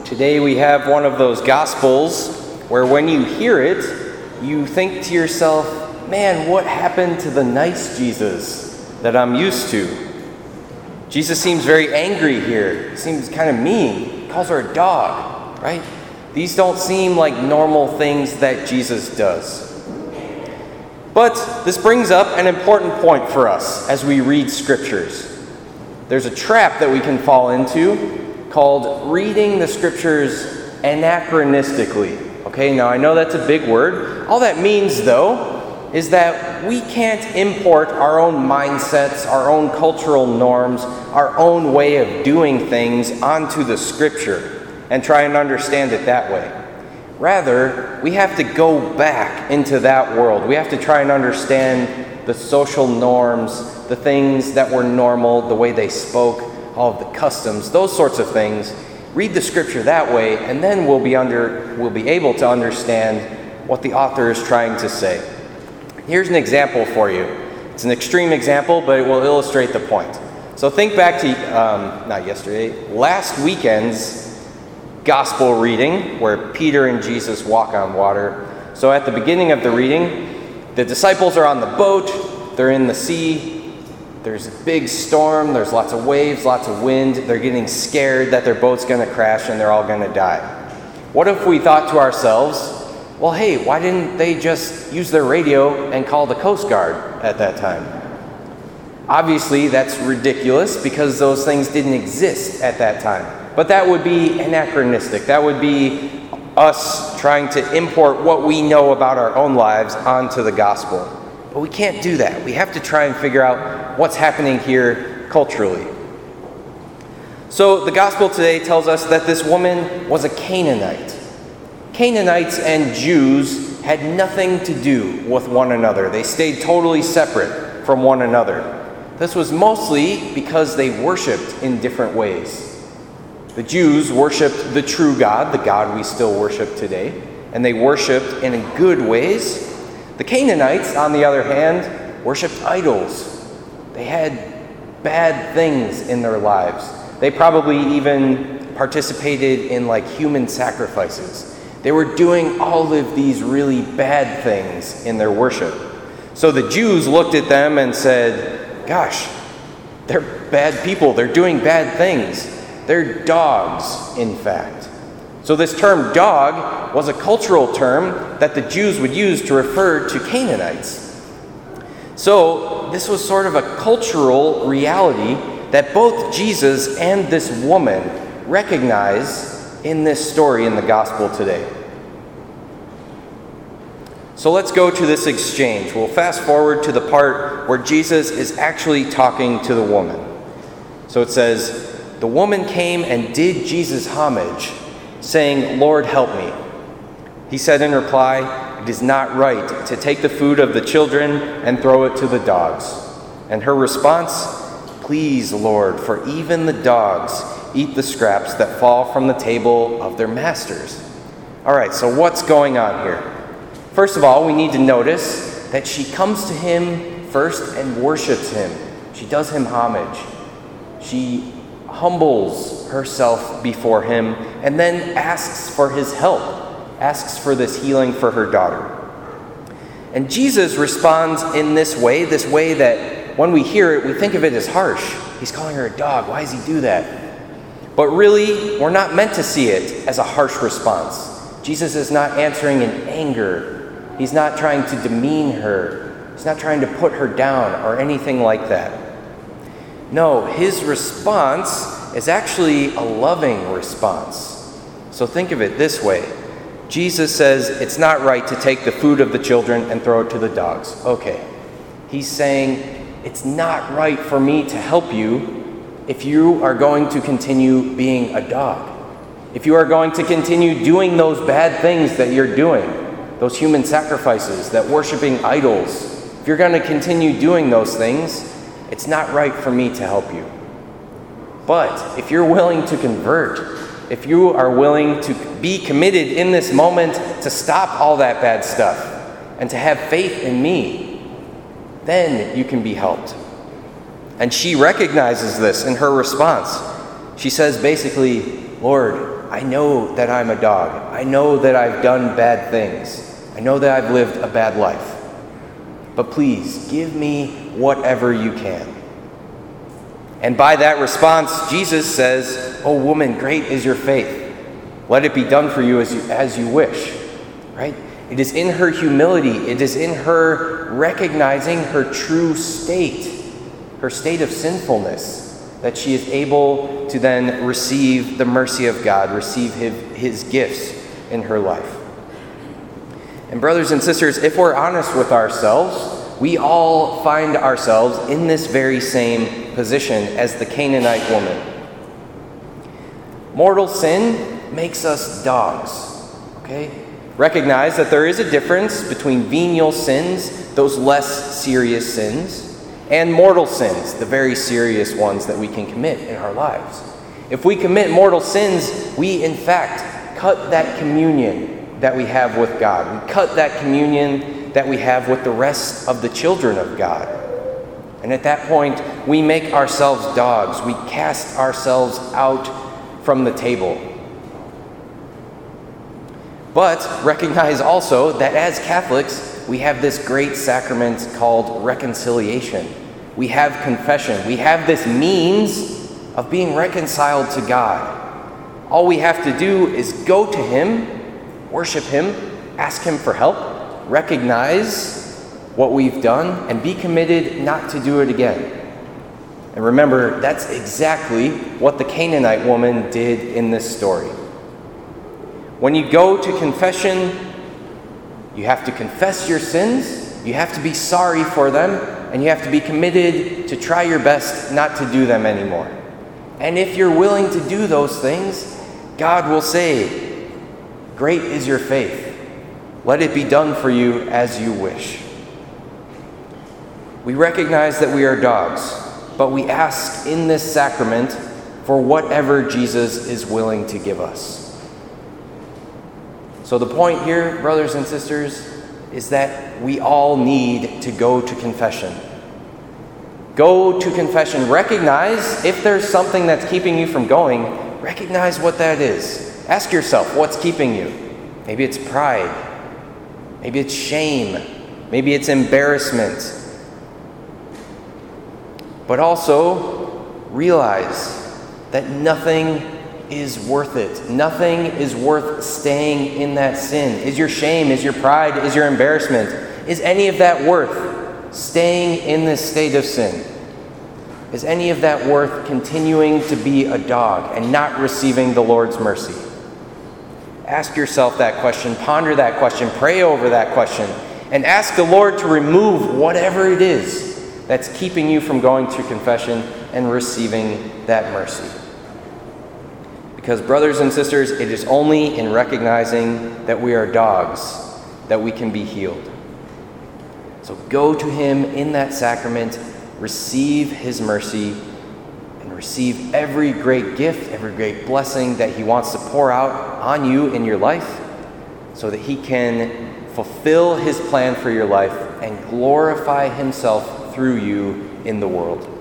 Today we have one of those Gospels where when you hear it, you think to yourself, man, what happened to the nice Jesus that I'm used to? Jesus seems very angry here. He seems kind of mean. He calls her a dog, right? These don't seem like normal things that Jesus does. But this brings up an important point for us as we read scriptures. There's a trap that we can fall into called reading the scriptures anachronistically. Okay, now I know that's a big word. All that means, though, is that we can't import our own mindsets, our own cultural norms, our own way of doing things onto the scripture and try and understand it that way. Rather, we have to go back into that world. We have to try and understand the social norms, the things that were normal, the way they spoke, all of the customs, those sorts of things. Read the scripture that way, and then we'll be able to understand what the author is trying to say. Here's an example for you. It's an extreme example, but it will illustrate the point. So think back to, last weekend's gospel reading, where Peter and Jesus walk on water. So at the beginning of the reading, the disciples are on the boat, they're in the sea, there's a big storm, there's lots of waves, lots of wind, they're getting scared that their boat's going to crash and they're all going to die. What if we thought to ourselves, well, hey, why didn't they just use their radio and call the Coast Guard at that time? Obviously, that's ridiculous because those things didn't exist at that time. But that would be anachronistic. That would be us trying to import what we know about our own lives onto the gospel. But we can't do that. We have to try and figure out what's happening here culturally. So the gospel today tells us that this woman was a Canaanite. Canaanites and Jews had nothing to do with one another. They stayed totally separate from one another. This was mostly because they worshipped in different ways. The Jews worshipped the true God, the God we still worship today, and they worshipped in good ways. The Canaanites, on the other hand, worshipped idols. They had bad things in their lives. They probably even participated in human sacrifices. They were doing all of these really bad things in their worship. So the Jews looked at them and said, gosh, they're bad people. They're doing bad things. They're dogs, in fact. So this term dog was a cultural term that the Jews would use to refer to Canaanites. So this was sort of a cultural reality that both Jesus and this woman recognize in this story in the gospel today. So let's go to this exchange. We'll fast forward to the part where Jesus is actually talking to the woman. So it says, "The woman came and did Jesus homage, saying, 'Lord, help me.' He said in reply, 'It is not right to take the food of the children and throw it to the dogs.' And her response, 'Please, Lord, for even the dogs eat the scraps that fall from the table of their masters.'" All right, so what's going on here? First of all, we need to notice that she comes to him first and worships him. She does him homage. She humbles herself before him and then asks for his help, asks for this healing for her daughter. And Jesus responds in this way that when we hear it, we think of it as harsh. He's calling her a dog. Why does he do that? But really, we're not meant to see it as a harsh response. Jesus is not answering in anger. He's not trying to demean her. He's not trying to put her down or anything like that. No, his response is actually a loving response. So think of it this way. Jesus says it's not right to take the food of the children and throw it to the dogs. Okay. He's saying it's not right for me to help you if you are going to continue being a dog. If you are going to continue doing those bad things that you're doing, those human sacrifices, that worshiping idols, if you're going to continue doing those things, it's not right for me to help you. But if you're willing to convert, if you are willing to be committed in this moment to stop all that bad stuff and to have faith in me, then you can be helped. And she recognizes this in her response. She says basically, Lord, I know that I'm a dog. I know that I've done bad things. I know that I've lived a bad life. But please, give me whatever you can. And by that response, Jesus says, "Oh woman, great is your faith. Let it be done for you as you wish." Right? It is in her humility, it is in her recognizing her true state, her state of sinfulness, that she is able to then receive the mercy of God, receive his gifts in her life. And brothers and sisters, if we're honest with ourselves, we all find ourselves in this very same position as the Canaanite woman. Mortal sin makes us dogs, okay? Recognize that there is a difference between venial sins, those less serious sins, and mortal sins, the very serious ones that we can commit in our lives. If we commit mortal sins, we in fact cut that communion that we have with God. We cut that communion that we have with the rest of the children of God. And at that point, we make ourselves dogs. We cast ourselves out from the table. But recognize also that as Catholics, we have this great sacrament called reconciliation. We have confession. We have this means of being reconciled to God. All we have to do is go to Him, worship Him, ask Him for help, recognize what we've done, and be committed not to do it again. And remember, that's exactly what the Canaanite woman did in this story. When you go to confession, you have to confess your sins, you have to be sorry for them, and you have to be committed to try your best not to do them anymore. And if you're willing to do those things, God will say, "Great is your faith. Let it be done for you as you wish." We recognize that we are dogs, but we ask in this sacrament for whatever Jesus is willing to give us. So the point here, brothers and sisters, is that we all need to go to confession. Go to confession. Recognize if there's something that's keeping you from going, recognize what that is. Ask yourself, what's keeping you? Maybe it's pride. Maybe it's shame. Maybe it's embarrassment. But also realize that nothing is worth it. Nothing is worth staying in that sin. Is your shame, is your pride, is your embarrassment, is any of that worth staying in this state of sin? Is any of that worth continuing to be a dog and not receiving the Lord's mercy? Ask yourself that question, ponder that question, pray over that question, and ask the Lord to remove whatever it is that's keeping you from going to confession and receiving that mercy. Because, brothers and sisters, it is only in recognizing that we are dogs that we can be healed. So go to Him in that sacrament, receive His mercy, and receive every great gift, every great blessing that He wants to pour out on you in your life, so that He can fulfill His plan for your life and glorify Himself through you in the world.